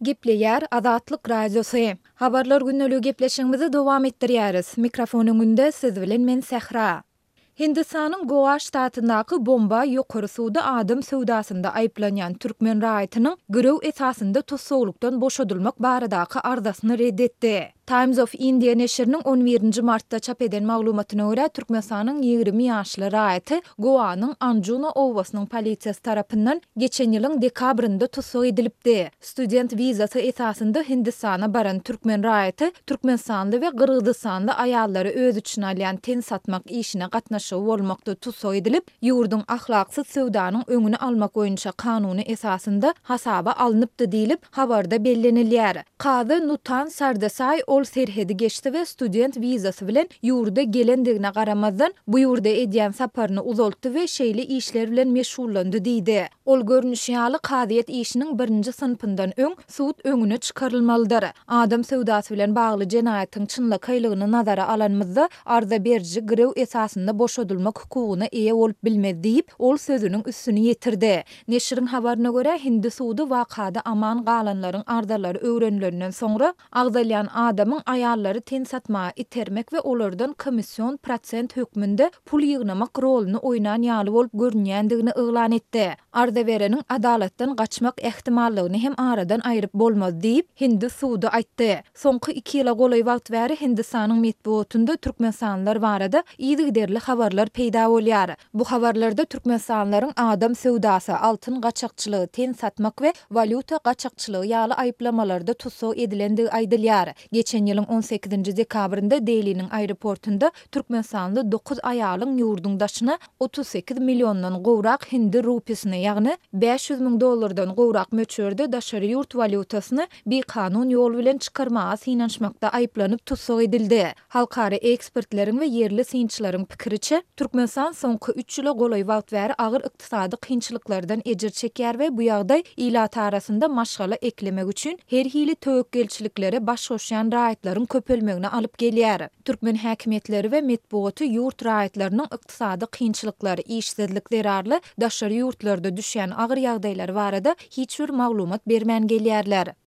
Gepleýär Azatlyk Radiosu. Habarlar günnäli gepleşigimizi dowam etdirýäris. Mikrofonuňda siz bilen men Sehra. Hindistanyň Goa ştatyndaky bomba ýokary suwda adam sowdasynda aýplanýan türkmen raýatynyň görew esasynda tutsawlukdan boşadylmak baradaky arzasyny reddetdi. Times of India neşriniň 11-nji martda çap eden maglumatyna görä Türkmenistanyň 20 ýaşly raýaty Goanyň Anjuna owasynyň polisiýasy tarapyndan geçen ýylyň dekabrynda tutsak edilipdi. Student wizasy esasynda Hindistana baran türkmen raýaty Türkmenistanly we Gyrgyzstanly aýallary öz üçin alýan ten satmak işine gatnaşyw bolmakda tutsak edilip, ýurdun ahlaksyz sowdanyň öňüni almak boýunça kanuny esasynda hasaba alınıpdy diýilip habarda bellenilýär. Kazy Nutan Sardasay ol serhedi geçti we student wizasy bilen ýurda gelendigine garamazdan bu ýurda edýän saparyny uzaltdy we şeýle işler bilen meşgullandy diýdi. Ol görnüşýaly kadyet işiniň 1-nji synpyndan öň suwut öňüne çykarylmalydyr. Adam sowdasy bilen bagly jenaýatyň çynlykylygyny nazara alanmazda arza berji görew esasynda boşadylmak hukugyna eýe bolup bilmez diýip ol sözüniň üstüni ýetirdi. Neşriň habaryna görä Hindi suwdy wakada aman galanlaryň arzalary öwrenilenden soňra agdalýan adamyň aýallary ten satmaga itermek we olardan komissiýon prosent hökmünde pul ýygnamak roluny oýnan ýaly bolup görünýändigini eglan etdi. Arza bereniň adalatdan gaçmak ähtimallygyny hem aradan aýryp bolmaz diýip Hindi suwdy aýtdy. Soňky 2 ýyla golaý wagt bäri Hindistanyň medeniýetinde türkmenistanlylar barada ýygyderli habarlar peýda bolýar. Bu habarlarda türkmenistanlylaryň adam sowdasy, altyn gaçakçylygy, ten satmak we valuta gaçakçylygy ýaly aýplamalarda tutsak edilendigi aýdylýar. Geçen ýylyň 18-nji dekabrynda Delhi'niň aeroportunda Türkmenistanly 9 aýalyň ýurdun daşyna 38 millióndan gowrak hindi rupiýasyny, ýagny $500.000 gowrak möçberde daşary ýurt valutasyny bir kanun ýol bilen çykarmaga synanşmakda aýplanyp tutsak edildi. Halkara ekspertleriň we yerli synçylaryň pikiriçe, Türkmenistan soňky 3 ýyla golaý wagt bäri agyr ykdysady kynçylyklardan ejir çekýär we bu ýagdaý ilat arasynda maşgala eklemek üçin her hili töwekkelçiliklere baş goşýan raýatlaryň köpelmegine alyp gelýär. Türkmen häkimetleri we medeniýeti ýurt raýatlarynyň ykdysady kynçylyklary, işsizlikleri arly daşary ýurtlarda düşýän agyr ýagdaýlar barada hiç bir maglumat bermän gelýärler.